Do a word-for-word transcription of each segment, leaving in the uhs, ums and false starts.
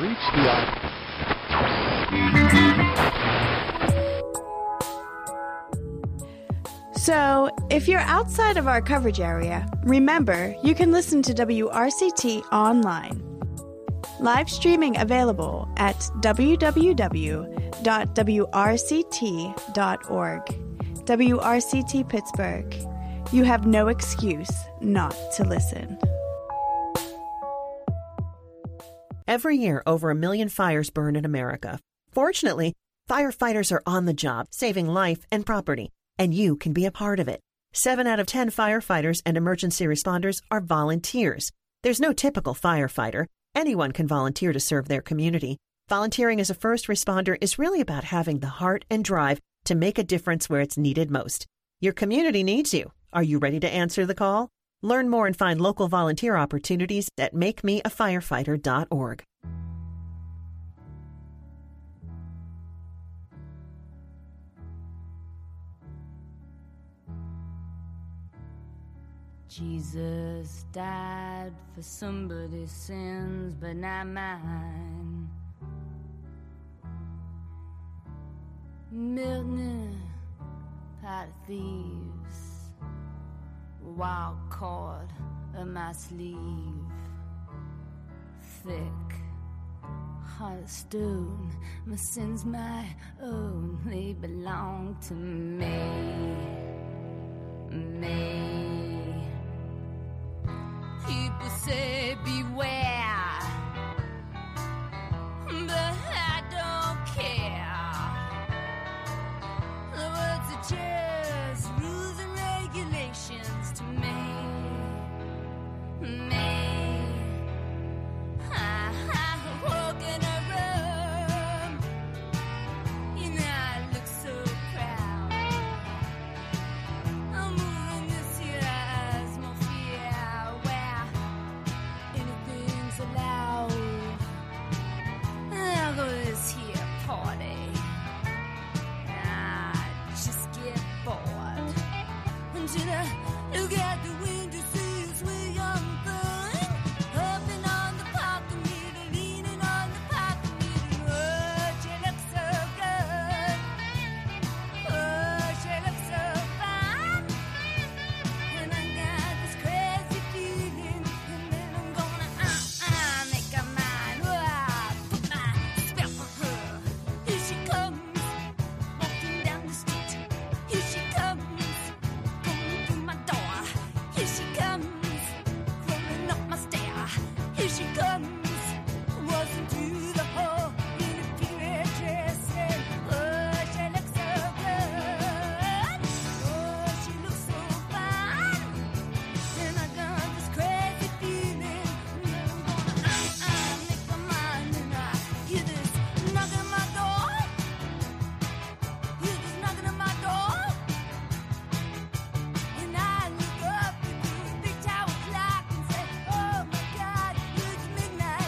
reached the op- So, if you're outside of our coverage area, remember you can listen to W R C T online. Live streaming available at w w w dot w r c t dot org. W R C T Pittsburgh. You have no excuse not to listen. Every year, over a million fires burn in America. Fortunately, firefighters are on the job, saving life and property, and you can be a part of it. Seven out of ten firefighters and emergency responders are volunteers. There's no typical firefighter. Anyone can volunteer to serve their community. Volunteering as a first responder is really about having the heart and drive to make a difference where it's needed most. Your community needs you. Are you ready to answer the call? Learn more and find local volunteer opportunities at make me a firefighter dot org. Jesus died for somebody's sins, but not mine. Milton, pot of thieves, wild cord of my sleeve, thick, heart of stone. My sins my own, they belong to me, me. People say beware, but I don't care. The words are just rules and regulations to me, me. I, I walk in a room, you know I look so proud. I'm moving this here atmosphere where anything's allowed. I'll go to this here party. Should I look out the window, see a sweet young thing, hopping on the parking meter, leaning on the parking meter. Oh, she looks so good. Oh, she looks so fine. And I got this crazy feeling, and then I'm gonna uh-uh, make her mine. Oh, put my spell on her. Here she comes, walking down the street. Here she comes. Here she comes, crawling up my stair. Here she comes, walking through the hall in a period dress. And oh, she looks so good. Oh, she looks so fine. And I got this crazy feeling that I'm gonna uh-uh, make her mine. And I hear this knocking at my door. Hear this knocking at my door. And I look up at this big tower clock and say, oh my God, it's midnight.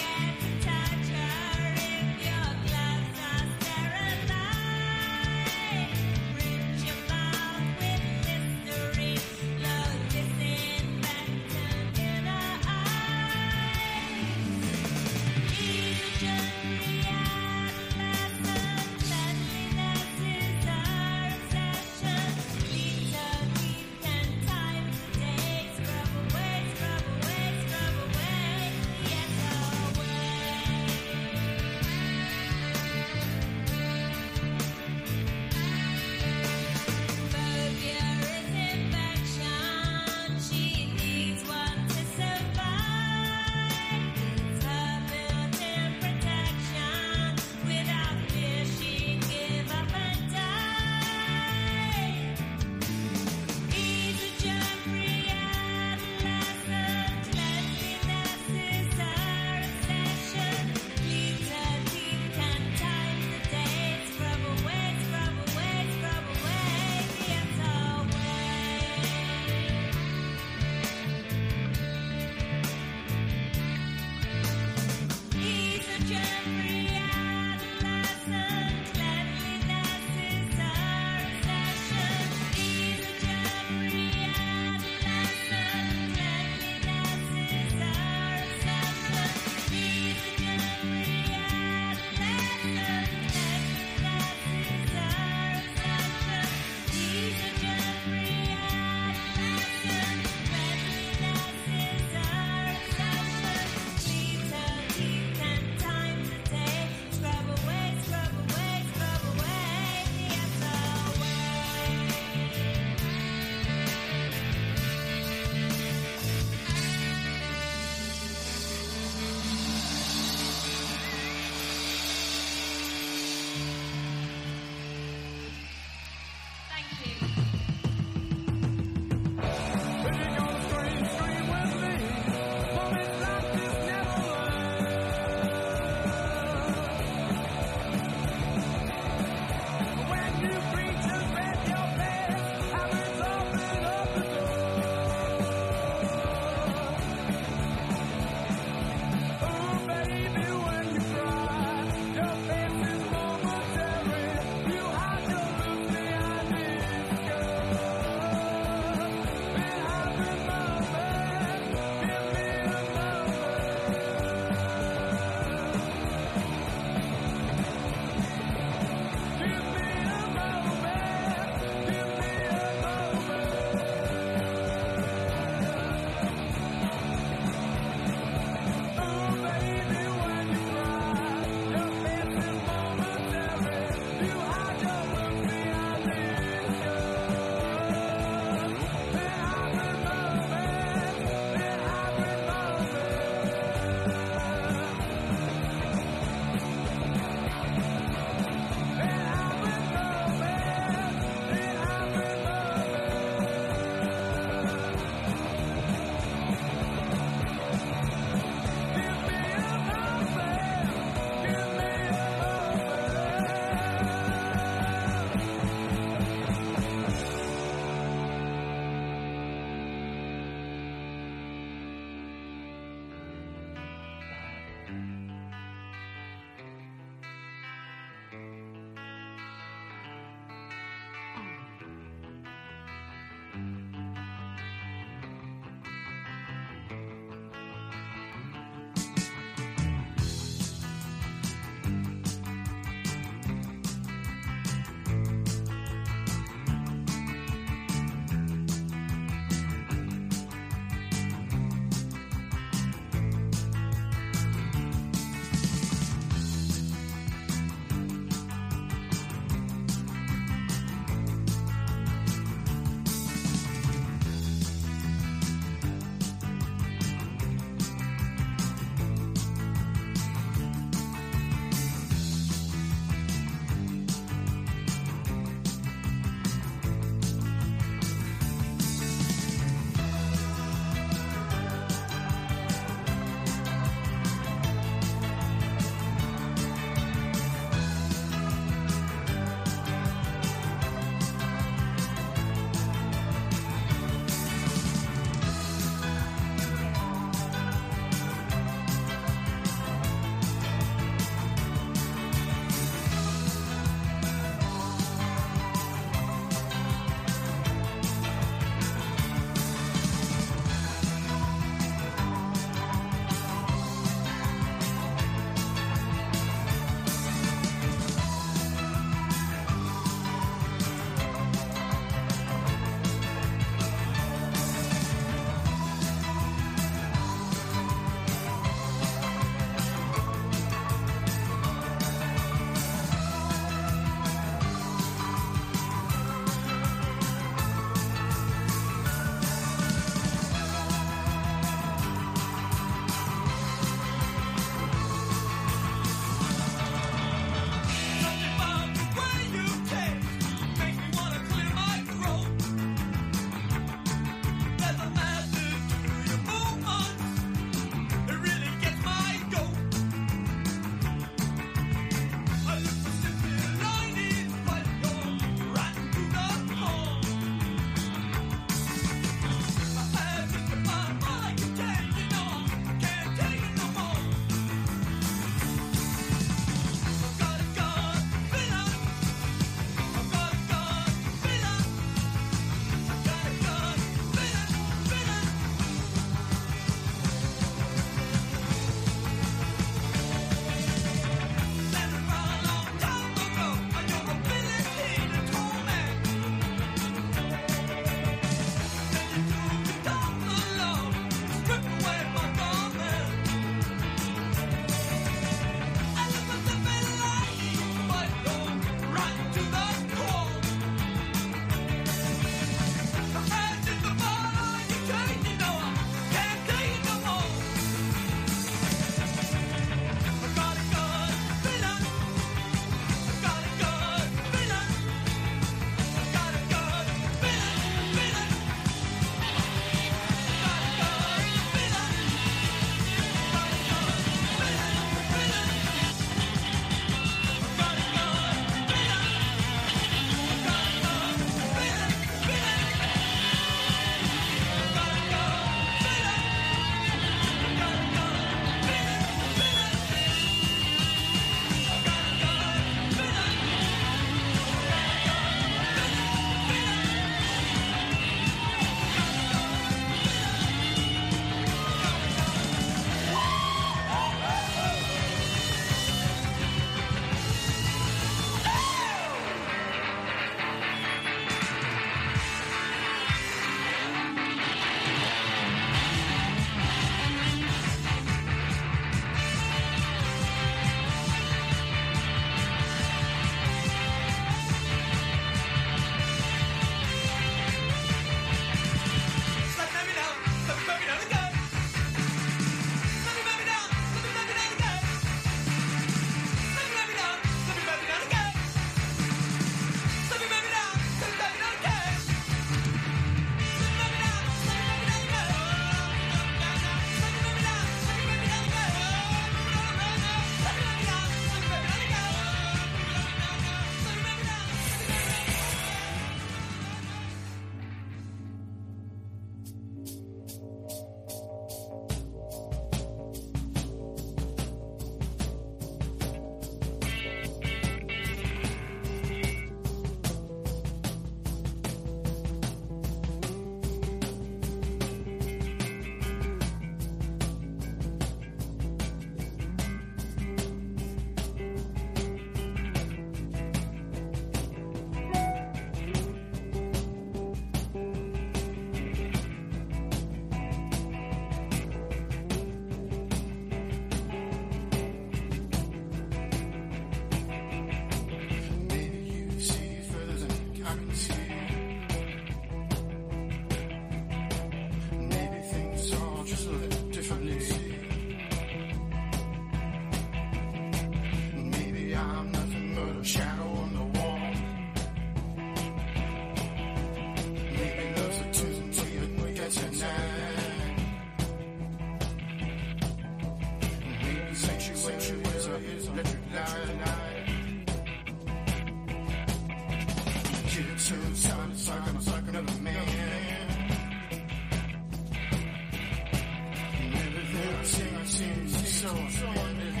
so independent.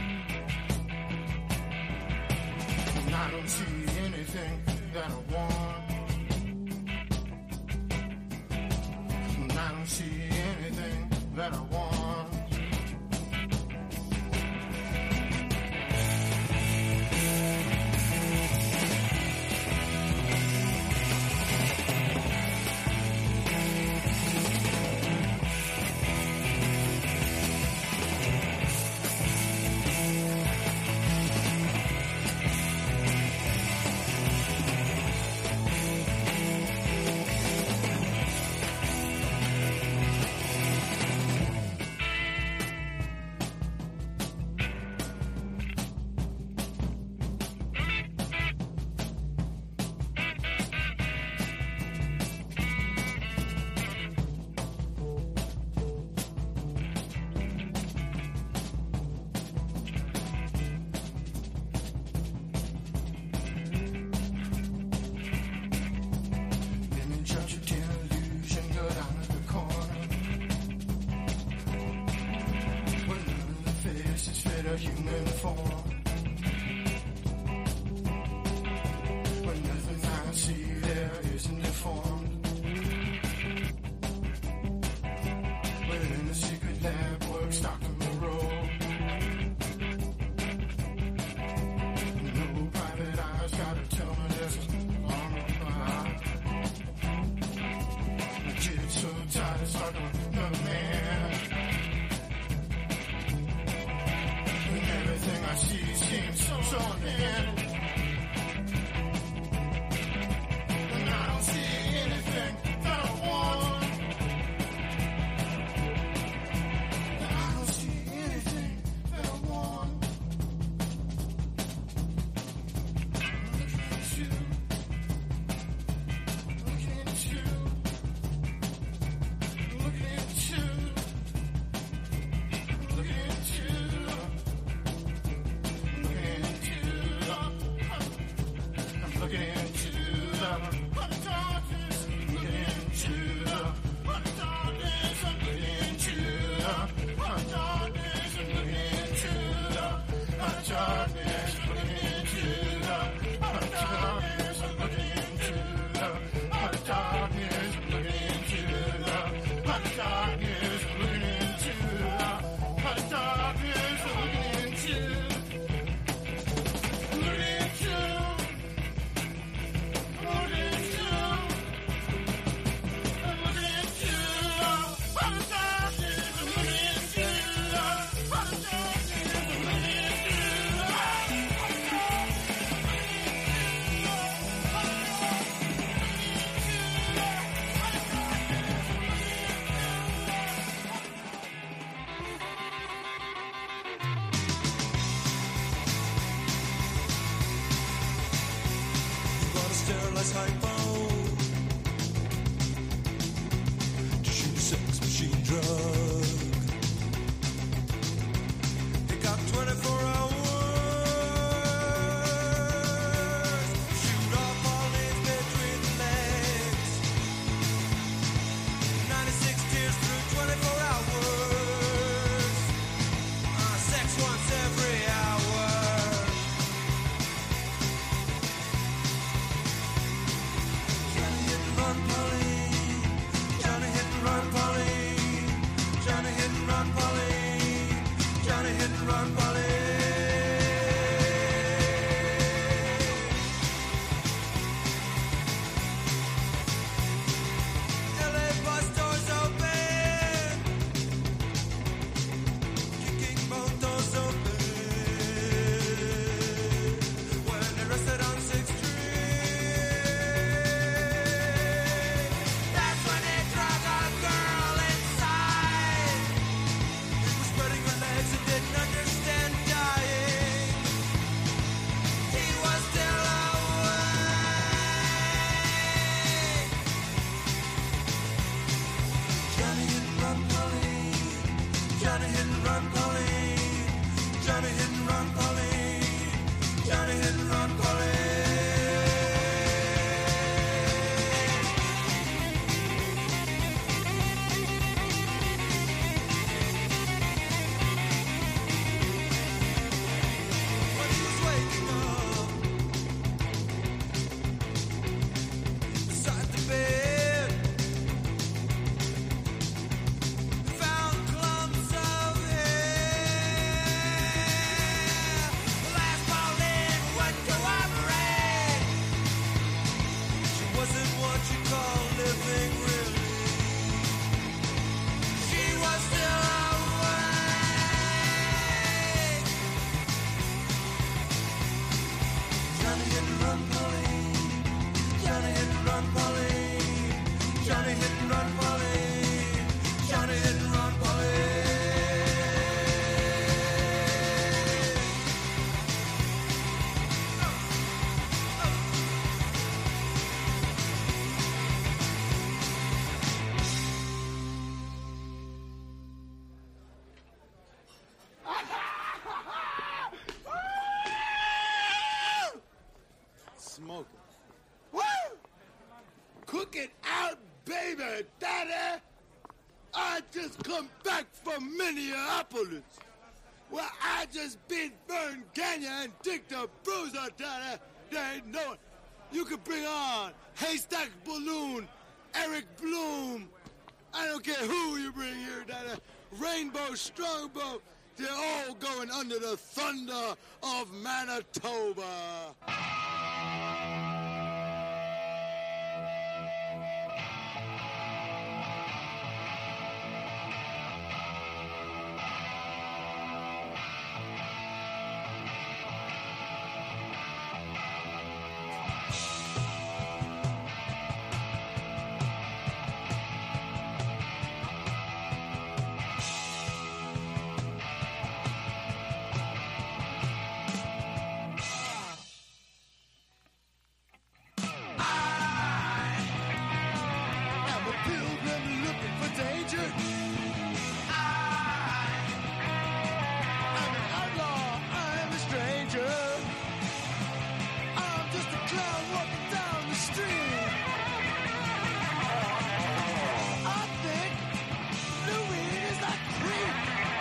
And I don't see anything that I want. And I don't see anything that I want. A human form, but nothing I see there isn't deformed. But in the secret lab works Doctor Moreau. No private eyes gotta tell me there's a long ride. The kid's so tight it's like another man. Everything I see seems so, so unending. And I don't see anything that I want. And I don't see anything that I want. Looking at you. Looking at you. Looking at you. Looking at you. Looking into the hot darkness, looking into the hot darkness, I'm looking into the hot darkness, I'm looking into the hot darkness, looking into the hot darkness, I'm looking into the hot darkness, looking into the hot darkness, looking into the hot darkness, looking into sterilize hypo to shoot a sex machine drug. They got twenty-four hours. Shoot off all his between the legs. ninety-six tears through twenty-four hours. Uh, sex once every hour. Run, Polly. Johnny hit and run, Polly. Polly. Johnny hit and run, Polly. Smoke it. Woo! Cook it out, baby, daddy. I just come back from Minneapolis. Well, I just beat Vern Gagne and Dick the Bruiser, daddy. There ain't no one. You can bring on Haystack Balloon, Eric Bloom. I don't care who you bring here, daddy. Rainbow Strongbow. They're all going under the thunder of Manitoba. I'm a pilgrim looking for danger. I'm an outlaw, I'm a stranger. I'm just a clown walking down the street. I think Louis is a creep.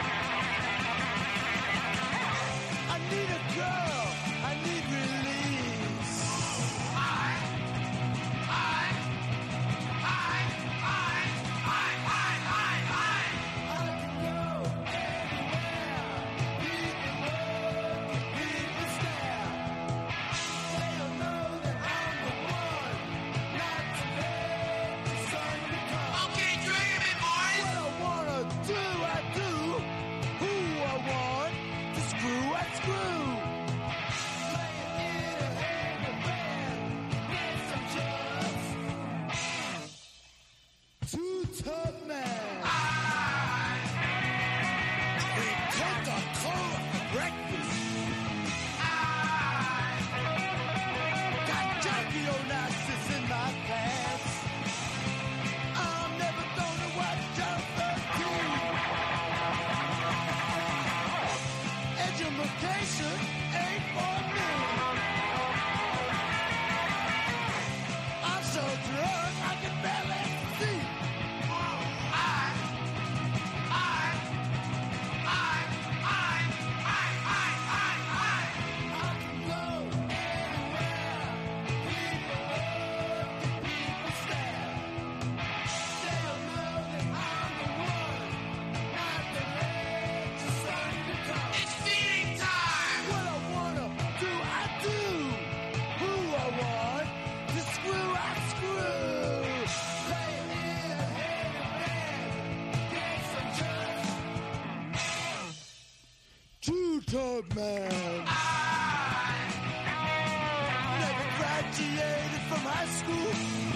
I need a girl, I need release. I, I, I, I, I, I, I, I. I can go anywhere. People look, people stare. They don't know that I'm the one. Not to let the sun become. Okay, dreaming, boys. What I wanna do, I do. Who I want to screw, I screw. Playing in a hand band. Get some drugs. Two tough men. We Coca-Cola for breakfast. Got junkie Onassis in my pants. I'm never gonna watch John thirteen. Education ain't for me. I'm so drunk I can barely see. I, I, I, I, I, I, I, I. I can go anywhere. People look, people stare. They don't know that I'm the one. Not the let the sun become. It's feeding time. What I wanna do, I do. Who I want to screw, I screw. Playing in a hand band. Get some drugs. Two-toed man. I never graduated from high school.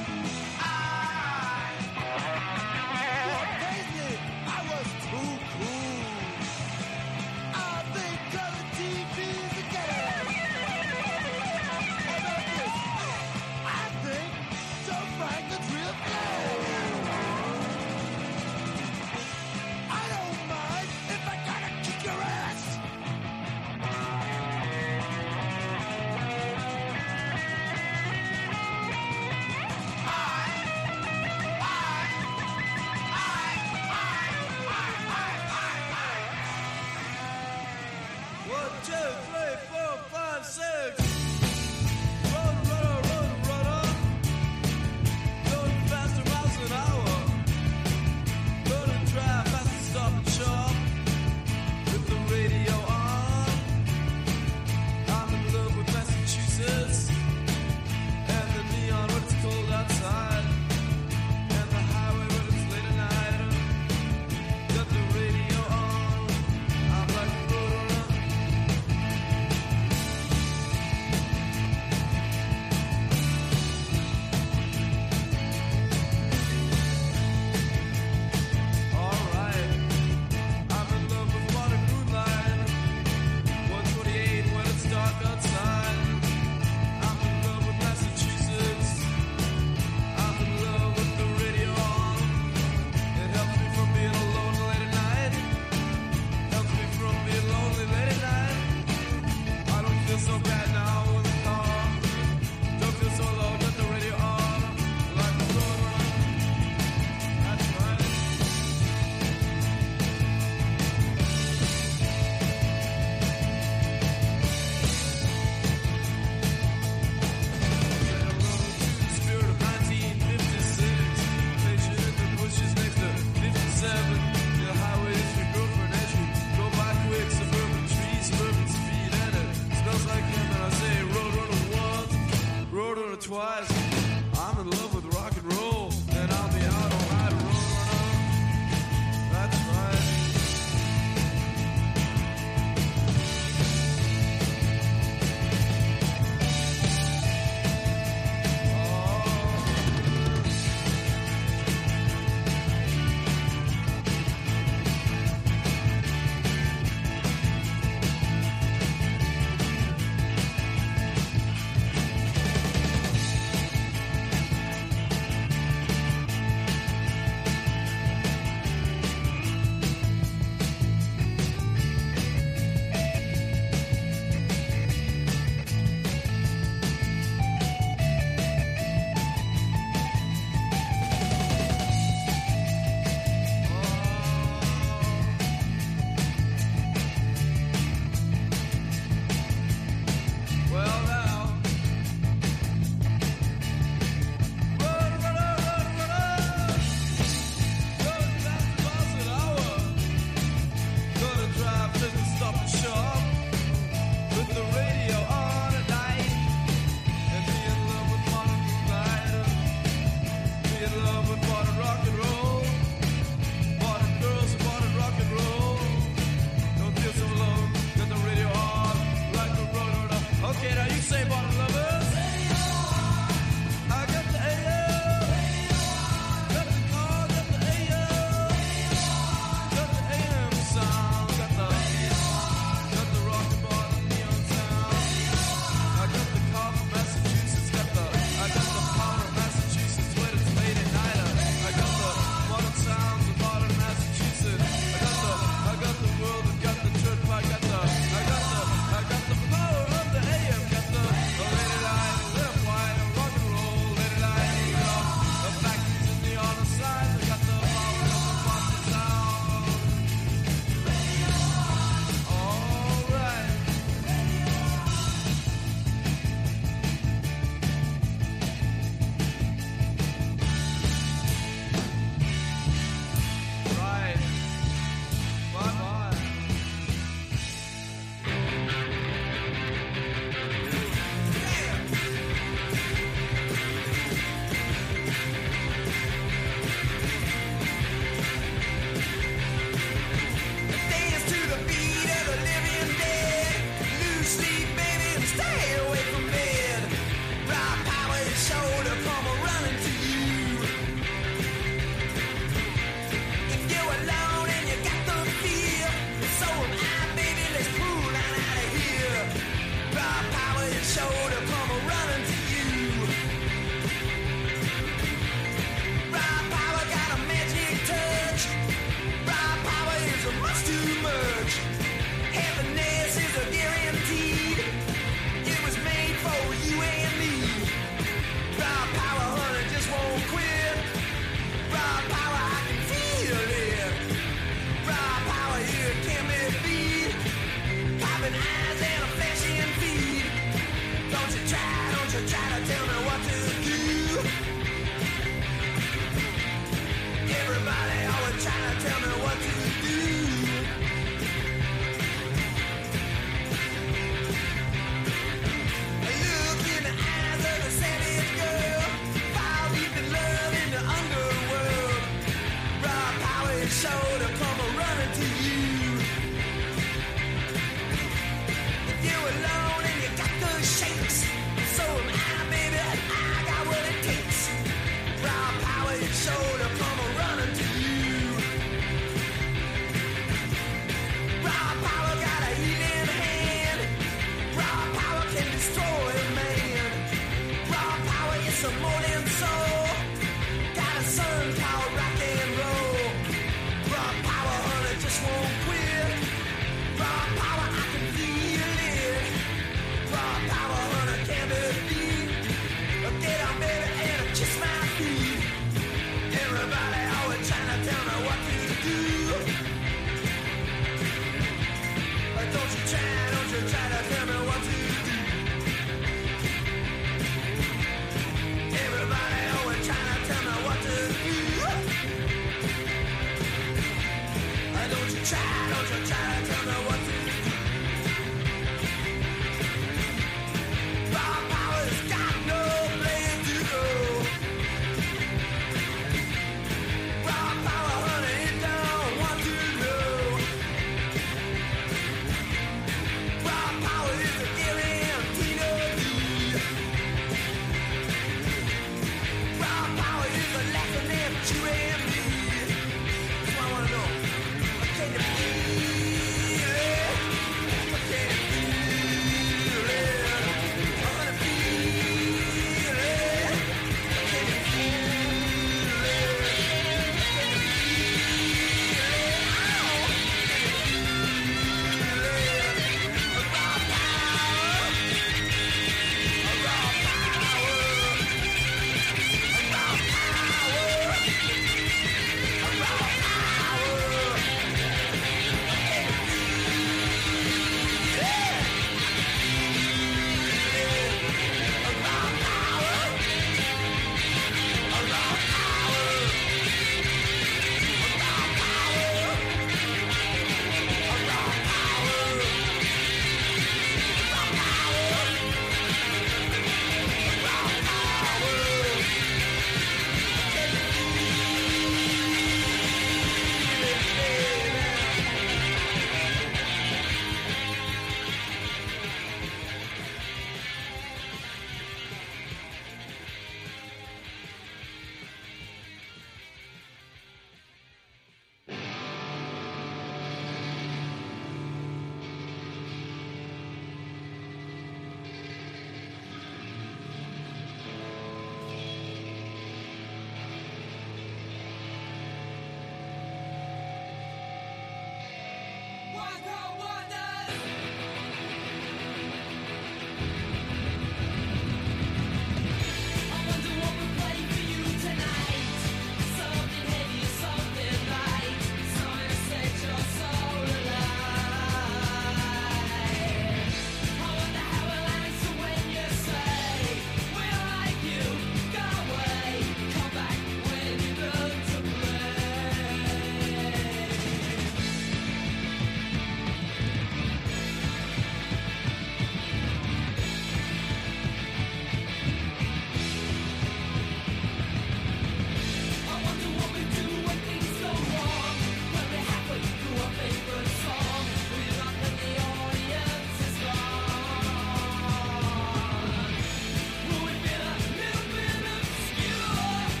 I what pays me? I was too cool. I think color T V's a gas. How about this? I think Joe Franklin's real fast. I don't mind if I gotta kick your ass.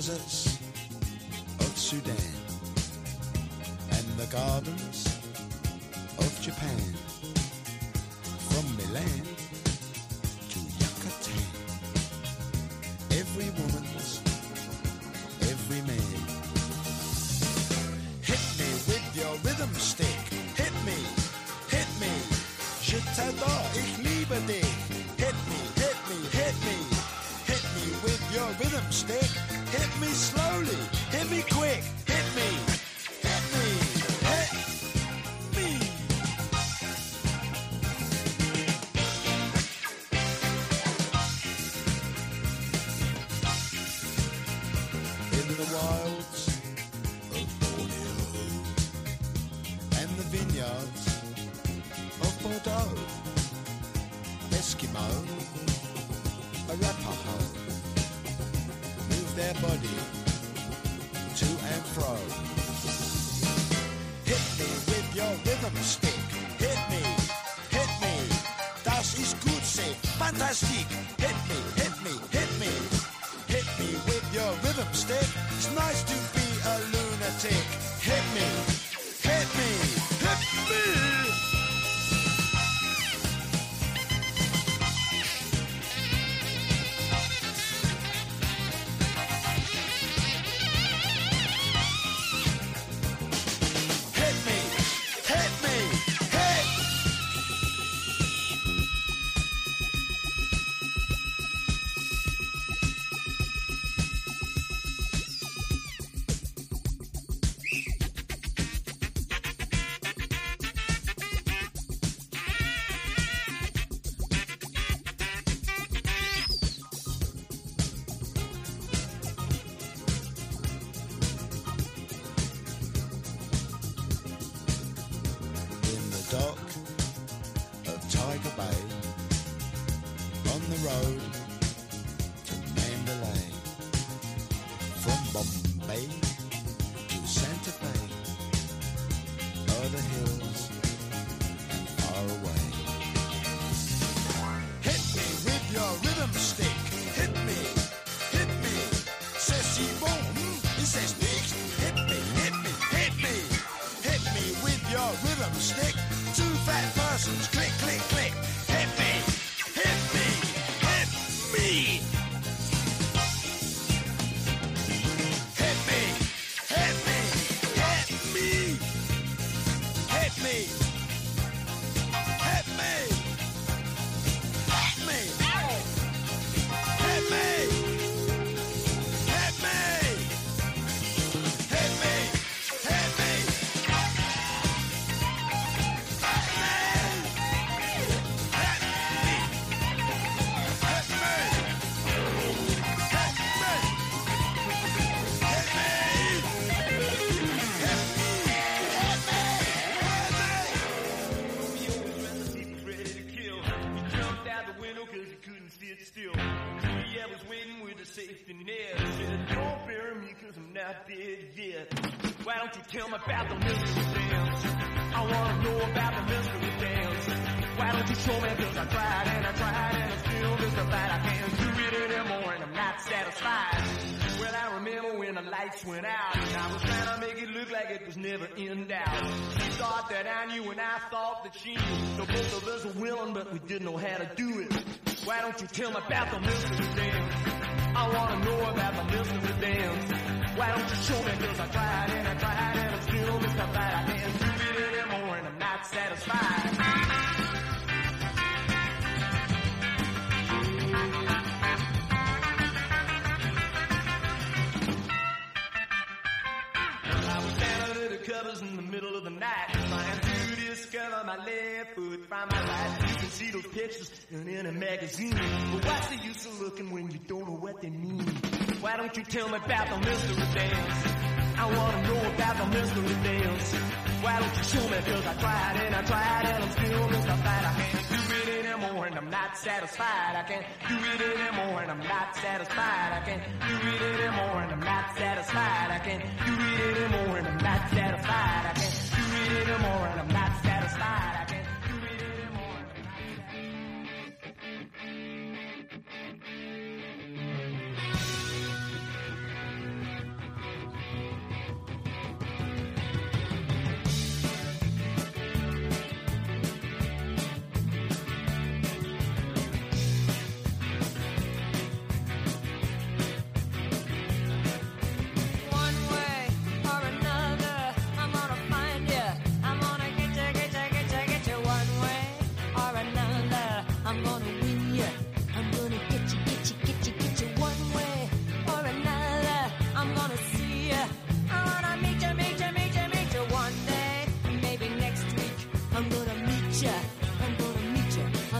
deserts of Sudan and the gardens of Japan, from Milan to Yucatan. Every woman's, every man. Hit me with your rhythm stick. Hit me, hit me. Je t'adore, ich liebe dich. Hit me, hit me, hit me. Hit me with your rhythm stick. Hit me slowly, hit me quick. Hit me, hit me, hit me. In the wilds of Borneo and the vineyards of Bordeaux, Eskimo, Arapaho, move their body to and fro. Hit me with your rhythm stick. Hit me, hit me. Das ist gut, say, fantastic. Hit me, hit me, hit me. Hit me with your rhythm stick. It's nice to be a lunatic. Hit me, hit me, hit me. Hit me, hit me, hit. In the dock of Tiger Bay, on the road to Mandalay, from Bombay to Santa Fe, o'er the hills and far away. Hit me with your rhythm stick. Hit me, hit me. C'est si bon, hmm, c'est stick. Hit me, hit me, hit me. Hit me with your rhythm stick. Two fat persons, click, click, click. Hit me, hit me, hit me. Hit me, hit me, hit me. Hit me, hit me, hit me. Hit me, hit me, hit me, hit me. Ready to kill. He jumped out the window cause he couldn't sit still. See, I was waiting with a safety net. He said, don't bury me cause I'm not dead yet. Why don't you tell me about the mystery dance? I wanna know about the mystery dance. Why don't you show me cause I tried and I tried and I still mystified. I can't do it anymore and I'm not satisfied. Well, I remember when the lights went out and I was trying to make it look like it was never in doubt. She thought that I knew and I thought that she knew. So both of us were willing but we didn't know how to do it. Why don't you tell me about the mystery dance? I wanna know about the mystery dance. Why don't you show me cause I tried and I tried and I'm still mystified. I can't do it anymore and I'm not satisfied. I was down under the covers in the middle of the night, trying to discover my left foot from my right. You can see those pictures in a magazine, but what's the use of looking when you don't know what they mean? Why don't you tell me about the mystery dance? I wanna know about the mystery dance. Why don't you show me? Cause I tried and I tried and I'm still mystified. I can't do it anymore and I'm not satisfied. I can't do it anymore and I'm not satisfied. I can't do it anymore and I'm not satisfied. I can't do it anymore and I'm not satisfied. I can't do it anymore and I'm not satisfied. I can't do it anymore and I'm not satisfied.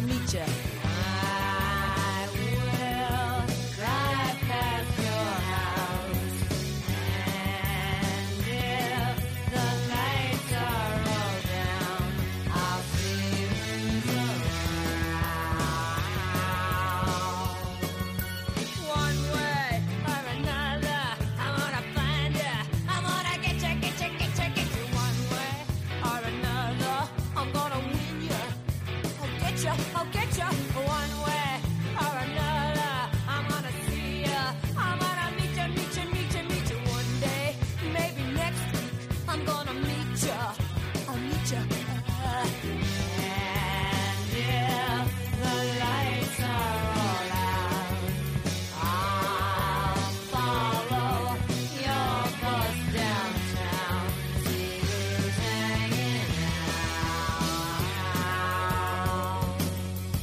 meet you. I will drive past your house, and if the lights are all down, I'll see who's around. One way or another, I'm gonna find you. I'm gonna get you, get you, get you, get you. One way or another, I'm gonna win you. I'll get you, I'll get you. One way or another, I'm gonna see you. I'm gonna meet you, meet you, meet you, meet you. One day, maybe next week, I'm gonna meet you. I'll meet you. And if the lights are all out, I'll follow your bus downtown, see who's hanging out.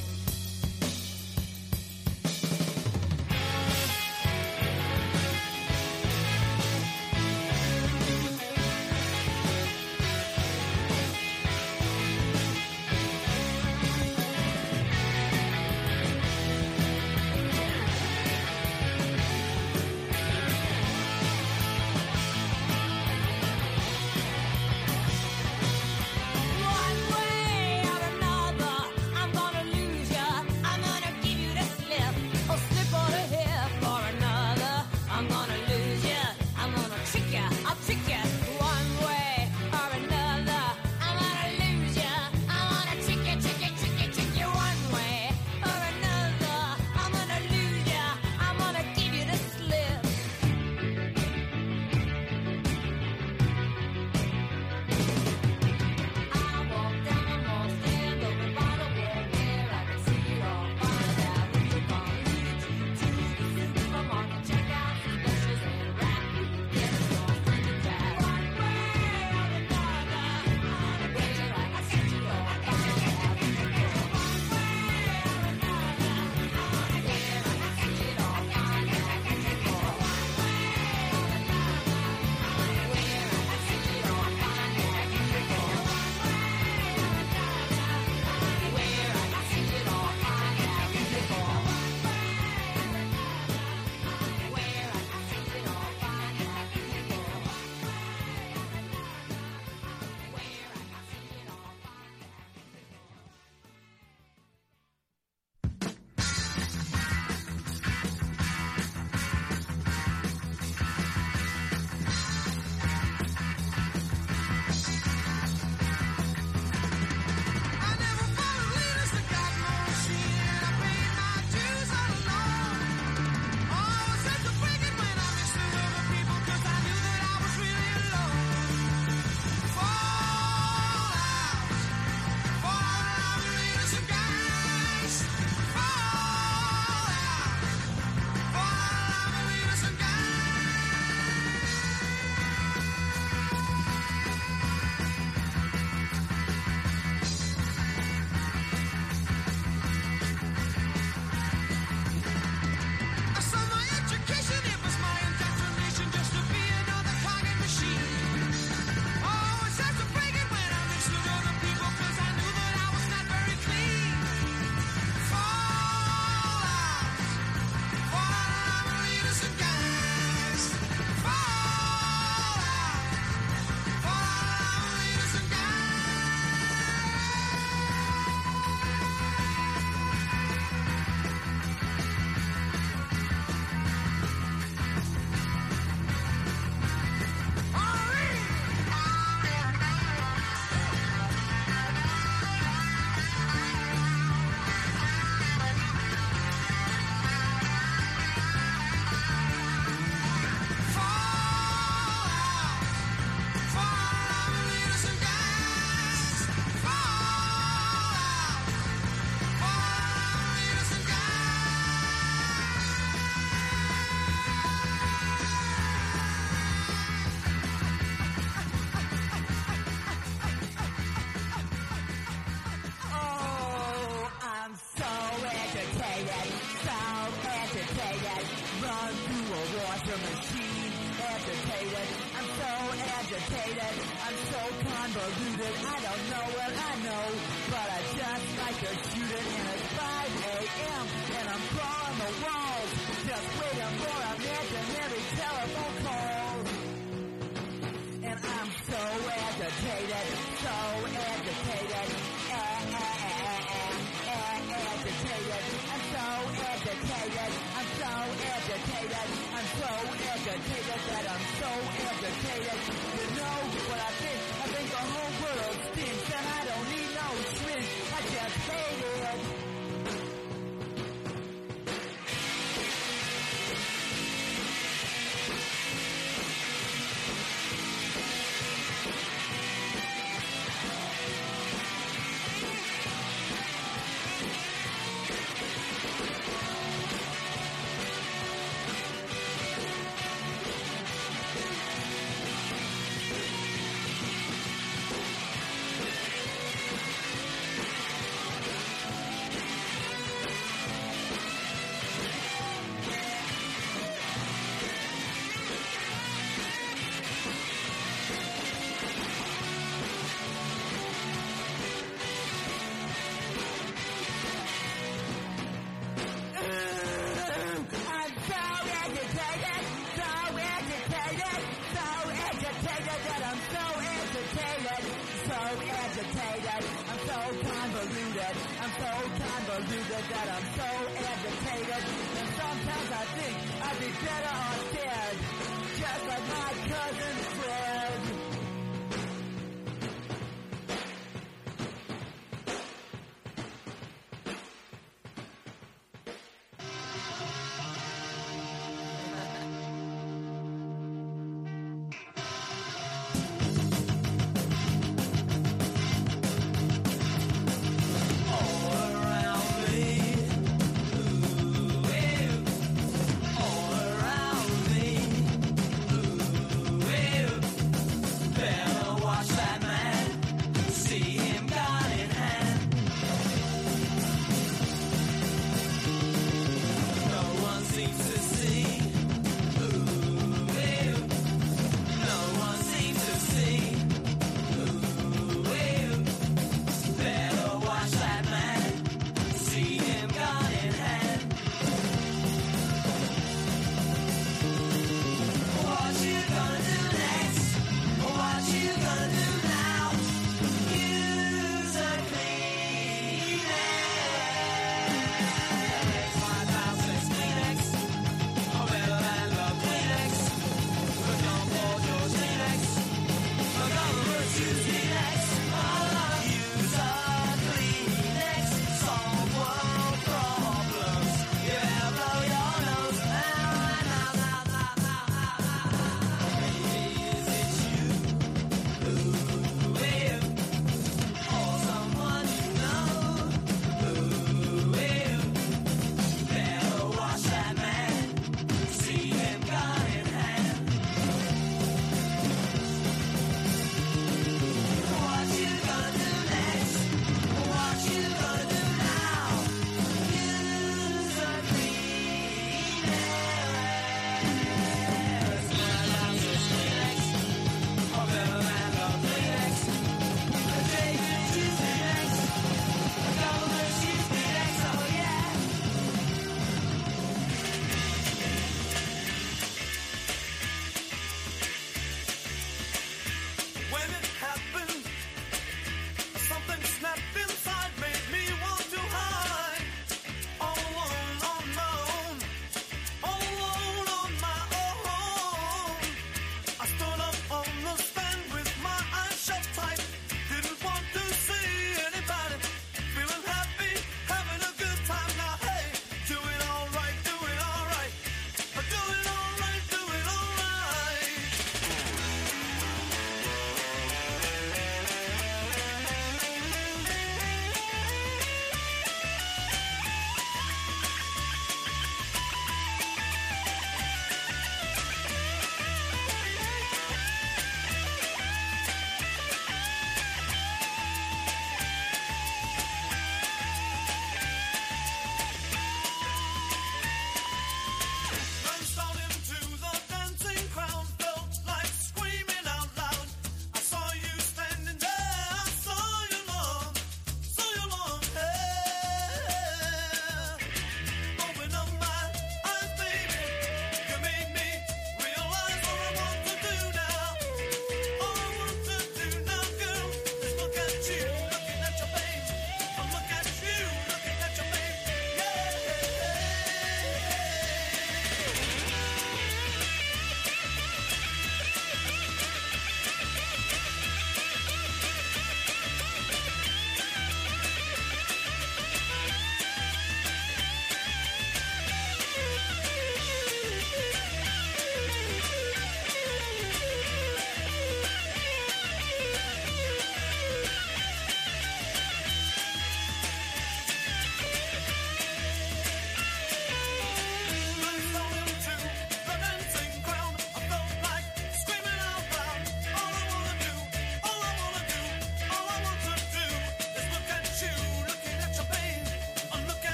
so convoluted, I'm so convoluted that I'm so agitated. And sometimes I think I'd be better off dead, just like my cousin Fred. All around me, ooh,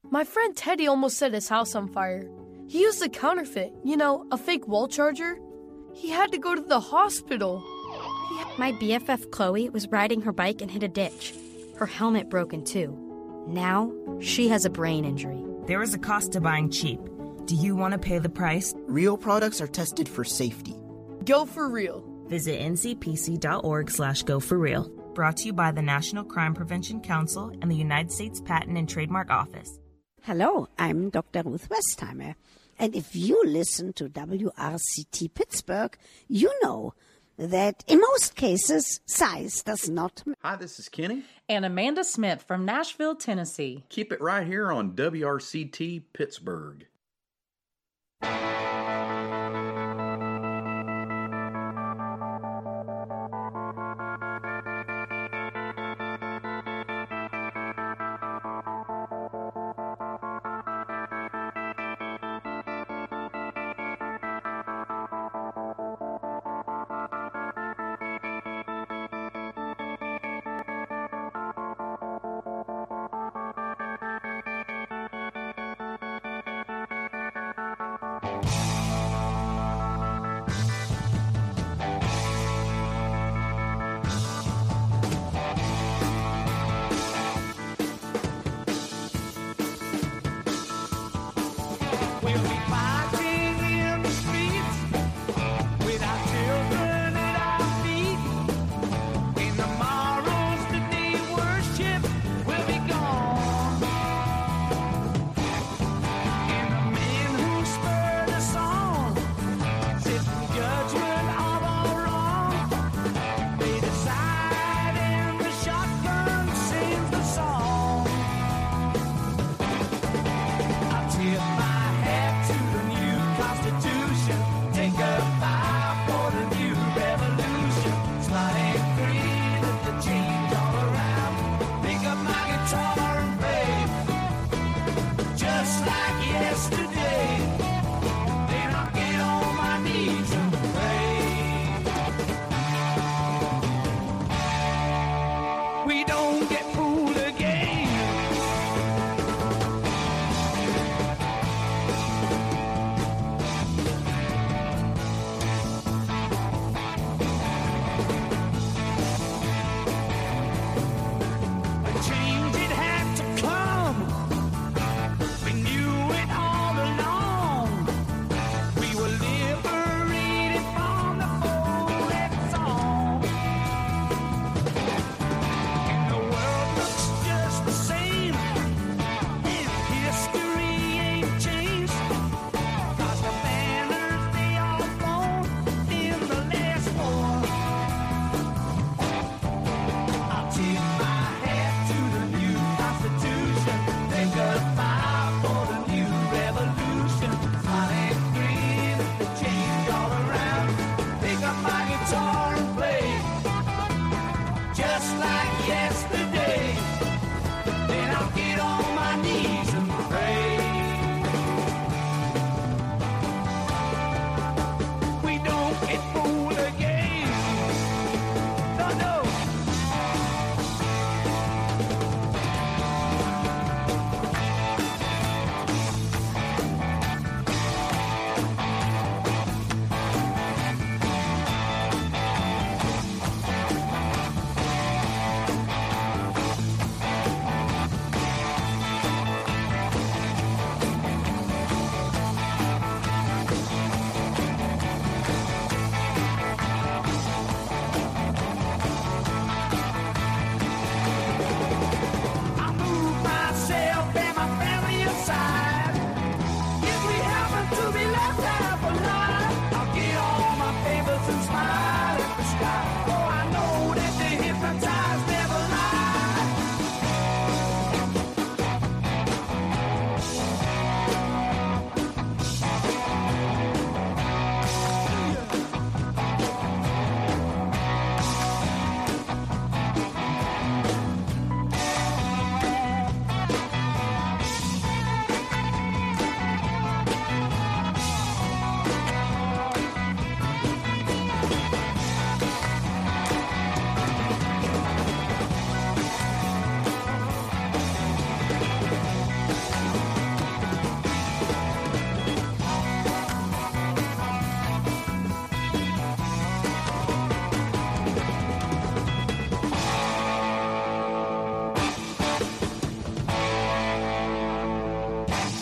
My friend Teddy almost set his house on fire. He used a counterfeit, you know, a fake wall charger. He had to go to the hospital. My B F F Chloe was riding her bike and hit a ditch. Her helmet broken too. Now, she has a brain injury. There is a cost to buying cheap. Do you want to pay the price? Real products are tested for safety. Go for real. Visit ncpc.org slash go for real. Brought to you by the National Crime Prevention Council and the United States Patent and Trademark Office. Hello, I'm Doctor Ruth Westheimer. And if you listen to W R C T Pittsburgh, you know that in most cases, size does not matter. Hi, this is Kenny. And Amanda Smith from Nashville, Tennessee. Keep it right here on W R C T Pittsburgh. Just like yesterday.